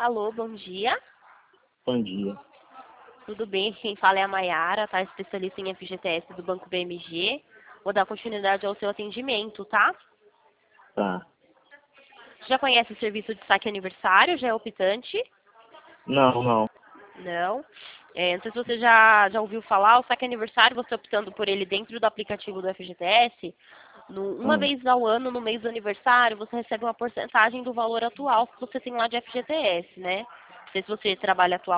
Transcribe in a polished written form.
Alô, bom dia. Bom dia. Tudo bem? Quem fala é a Maiara, tá? Especialista em FGTS do Banco BMG. Vou dar continuidade ao seu atendimento, tá? Tá. Já conhece o serviço de saque aniversário? Já é optante? Não. Não. Não sei se você já ouviu falar, o saque aniversário, você optando por ele dentro do aplicativo do FGTS, uma Hum. vez ao ano, no mês do aniversário, você recebe uma porcentagem do valor atual que você tem lá de FGTS, né? Não sei se você trabalha atualmente